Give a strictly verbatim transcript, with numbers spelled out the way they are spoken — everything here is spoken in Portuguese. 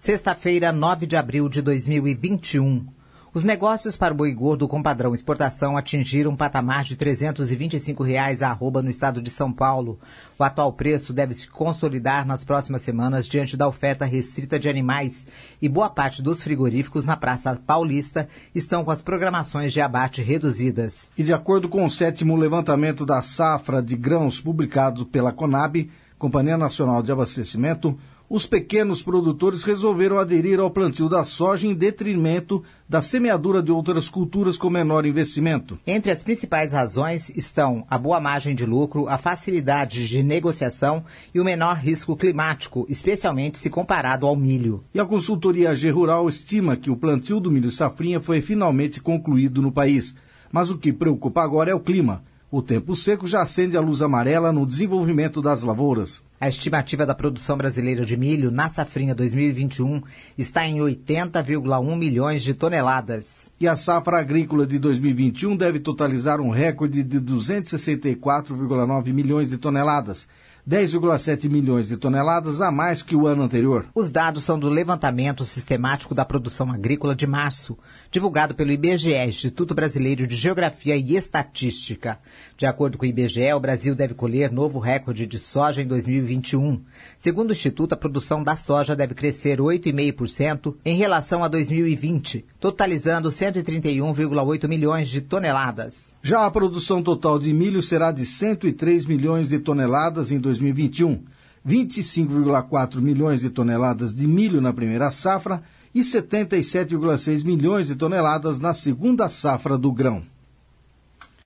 Sexta-feira, nove de abril de dois mil e vinte e um. Os negócios para o boi gordo com padrão exportação atingiram um patamar de trezentos e vinte e cinco reais a arroba no estado de São Paulo. O atual preço deve se consolidar nas próximas semanas diante da oferta restrita de animais e boa parte dos frigoríficos na Praça Paulista estão com as programações de abate reduzidas. E de acordo com o sétimo levantamento da safra de grãos publicado pela Conab, Companhia Nacional de Abastecimento, os pequenos produtores resolveram aderir ao plantio da soja em detrimento da semeadura de outras culturas com menor investimento. Entre as principais razões estão a boa margem de lucro, a facilidade de negociação e o menor risco climático, especialmente se comparado ao milho. E a consultoria A G Rural estima que o plantio do milho safrinha foi finalmente concluído no país. Mas o que preocupa agora é o clima. O tempo seco já acende a luz amarela no desenvolvimento das lavouras. A estimativa da produção brasileira de milho na safrinha dois mil e vinte e um está em oitenta vírgula um milhões de toneladas. E a safra agrícola de dois mil e vinte e um deve totalizar um recorde de duzentos e sessenta e quatro vírgula nove milhões de toneladas, dez vírgula sete milhões de toneladas a mais que o ano anterior. Os dados são do levantamento sistemático da produção agrícola de março, divulgado pelo I B G E, Instituto Brasileiro de Geografia e Estatística. De acordo com o I B G E, o Brasil deve colher novo recorde de soja em dois mil e vinte e um. Segundo o Instituto, a produção da soja deve crescer oito vírgula cinco por cento em relação a dois mil e vinte, totalizando cento e trinta e um vírgula oito milhões de toneladas. Já a produção total de milho será de cento e três milhões de toneladas em dois mil e vinte e um, vinte e cinco vírgula quatro milhões de toneladas de milho na primeira safra e setenta e sete vírgula seis milhões de toneladas na segunda safra do grão.